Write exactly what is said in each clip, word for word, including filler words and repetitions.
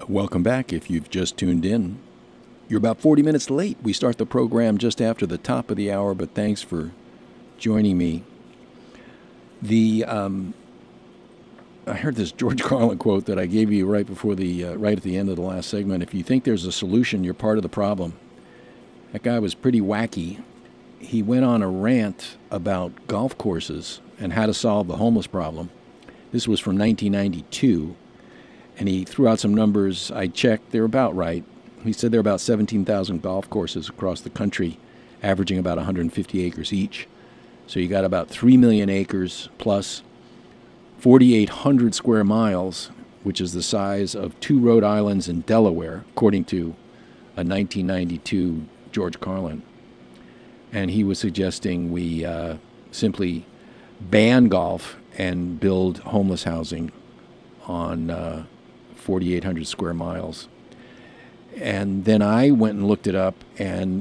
Welcome back if you've just tuned in. You're about forty minutes late. We start the program just after the top of the hour, but thanks for joining me. The um, I heard this George Carlin quote that I gave you right before the uh, right at the end of the last segment. If you think there's a solution, you're part of the problem. That guy was pretty wacky. He went on a rant about golf courses and how to solve the homeless problem. This was from nineteen ninety-two. And he threw out some numbers. I checked. They're about right. He said there are about seventeen thousand golf courses across the country, averaging about one hundred fifty acres each. So you got about three million acres plus forty-eight hundred square miles, which is the size of two Rhode Islands in Delaware, according to a nineteen ninety-two George Carlin. And he was suggesting we uh, simply ban golf and build homeless housing on uh, forty-eight hundred square miles. And then I went and looked it up, and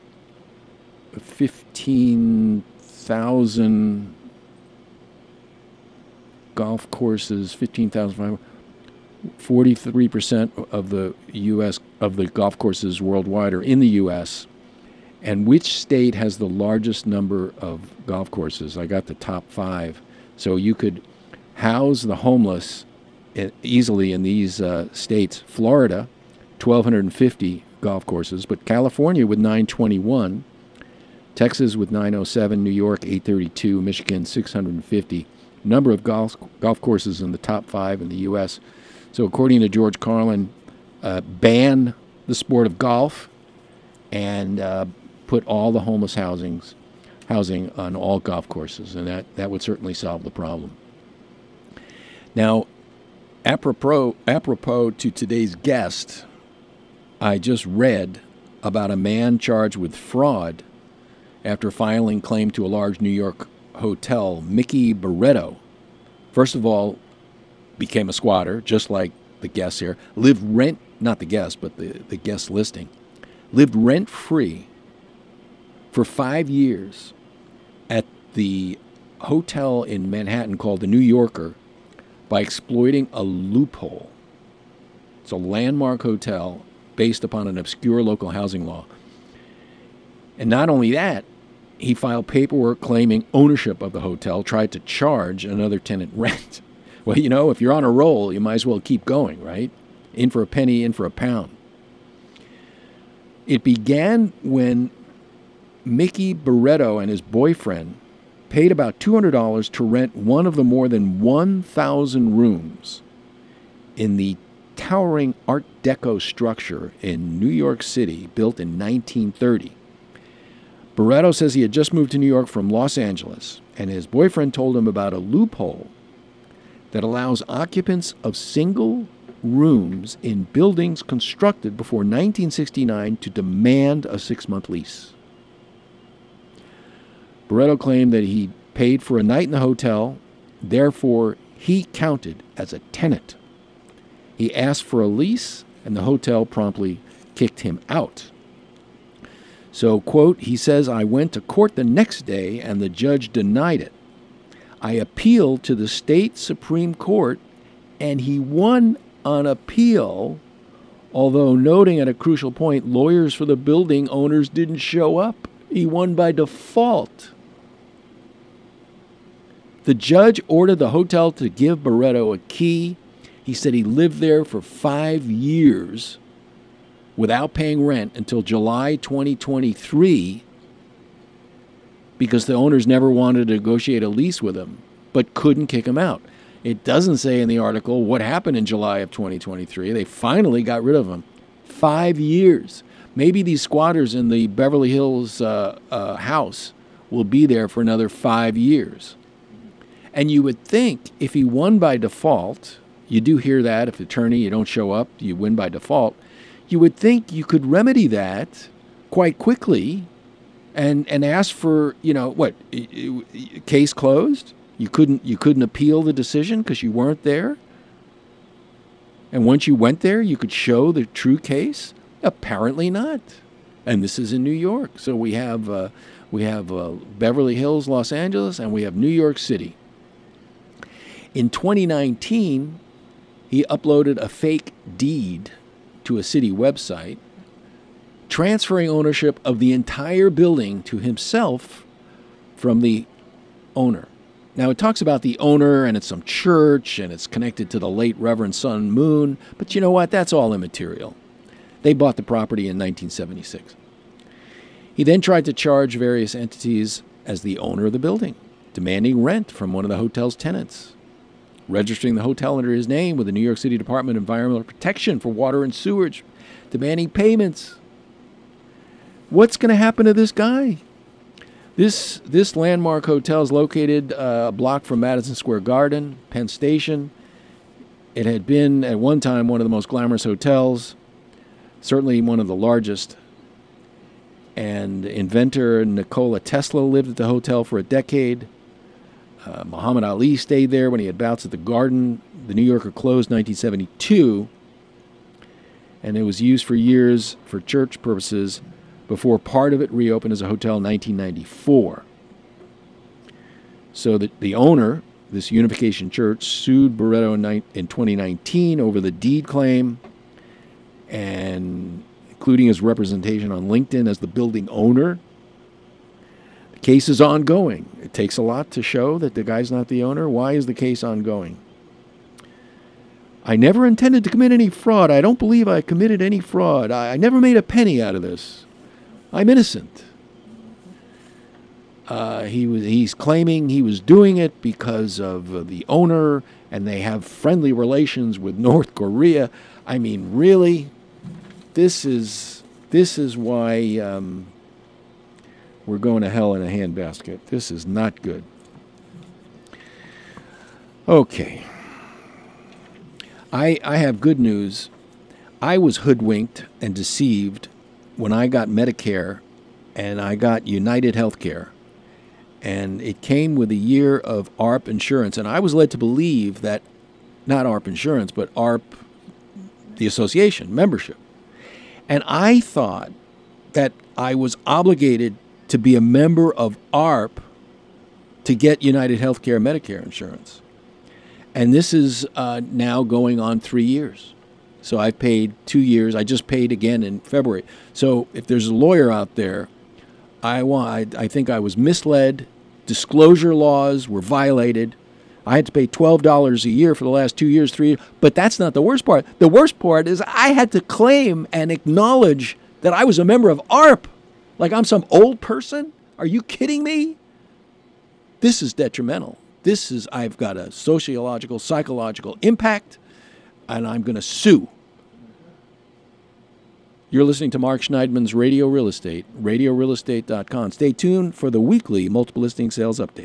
fifteen thousand golf courses, fifteen thousand, forty-three percent of the U S, of the golf courses worldwide are in the U S. And which state has the largest number of golf courses? I got the top five. So you could house the homeless easily in these uh, states. Florida, one thousand two hundred fifty golf courses, but California with nine twenty-one, Texas with nine oh seven, New York eight thirty-two, Michigan six hundred fifty. Number of golf golf courses in the top five in the U S. So according to George Carlin, uh, ban the sport of golf and uh, put all the homeless housings housing on all golf courses, and that, that would certainly solve the problem. Now, Apropos, apropos to today's guest, I just read about a man charged with fraud after filing claim to a large New York hotel. Mickey Barreto, first of all, became a squatter, just like the guest here, lived rent, not the guest, but the, the guest listing, lived rent-free for five years at the hotel in Manhattan called the New Yorker, by exploiting a loophole. It's a landmark hotel based upon an obscure local housing law. And not only that, he filed paperwork claiming ownership of the hotel, tried to charge another tenant rent. Well, you know, if you're on a roll, you might as well keep going, right? In for a penny, in for a pound. It began when Mickey Barreto and his boyfriend paid about two hundred dollars to rent one of the more than one thousand rooms in the towering Art Deco structure in New York City, built in nineteen thirty. Barreto says he had just moved to New York from Los Angeles, and his boyfriend told him about a loophole that allows occupants of single rooms in buildings constructed before nineteen sixty-nine to demand a six-month lease. Barreto claimed that he paid for a night in the hotel, therefore he counted as a tenant. He asked for a lease, and the hotel promptly kicked him out. So, quote, he says, I went to court the next day, and the judge denied it. I appealed to the state Supreme Court, and he won on appeal, although noting at a crucial point, lawyers for the building owners didn't show up. He won by default. The judge ordered the hotel to give Barreto a key. He said he lived there for five years without paying rent until July twenty twenty-three because the owners never wanted to negotiate a lease with him, but couldn't kick him out. It doesn't say in the article what happened in July of twenty twenty-three. They finally got rid of him. Five years. Maybe these squatters in the Beverly Hills uh, uh, house will be there for another five years. And you would think if he won by default, you do hear that, if the attorney, you don't show up, you win by default, you would think you could remedy that quite quickly and, and ask for, you know, what, case closed? You couldn't, you couldn't appeal the decision because you weren't there? And once you went there, you could show the true case? Apparently not. And this is in New York. So we have uh, we have uh, Beverly Hills, Los Angeles, and we have New York City. In twenty nineteen, He uploaded a fake deed to a city website, transferring ownership of the entire building to himself from the owner. Now, it talks about the owner, and it's some church, and it's connected to the late Reverend Sun Moon, but you know what? That's all immaterial. They bought the property in nineteen seventy-six. He then tried to charge various entities as the owner of the building, demanding rent from one of the hotel's tenants, registering the hotel under his name with the New York City Department of Environmental Protection for water and sewage, demanding payments. What's going to happen to this guy? This this landmark hotel is located uh, a block from Madison Square Garden, Penn Station. It had been at one time one of the most glamorous hotels, certainly one of the largest. And inventor Nikola Tesla lived at the hotel for a decade. Uh, Muhammad Ali stayed there when he had bouts at the Garden. The New Yorker closed in nineteen seventy-two, and it was used for years for church purposes before part of it reopened as a hotel in nineteen ninety-four. So the, the owner, this Unification Church, sued Barreto in, in twenty nineteen over the deed claim, and including his representation on LinkedIn as the building owner. The case is ongoing. It takes a lot to show that the guy's not the owner. Why is the case ongoing? I never intended to commit any fraud. I don't believe I committed any fraud. I, I never made a penny out of this. I'm innocent. Uh, he was. He's claiming he was doing it because of uh, the owner, and they have friendly relations with North Korea. I mean, really? This is this is why um, we're going to hell in a handbasket. This is not good. Okay. I I have good news. I was hoodwinked and deceived when I got Medicare and I got United Healthcare. And it came with a year of A A R P insurance. And I was led to believe that, not A A R P insurance, but A A R P, the association, membership. And I thought that I was obligated to be a member of A A R P to get United Healthcare Medicare insurance. And this is uh, now going on three years. So I paid two years. I just paid again in February. So if there's a lawyer out there, I want. I, I think I was misled. Disclosure laws were violated. I had to pay twelve dollars a year for the last two years, three years. But that's not the worst part. The worst part is I had to claim and acknowledge that I was a member of A A R P. Like I'm some old person? Are you kidding me? This is detrimental. This is, I've got a sociological, psychological impact, and I'm going to sue. You're listening to Mark Schneidman's Radio Real Estate, radio real estate dot com. Stay tuned for the weekly multiple listing sales update.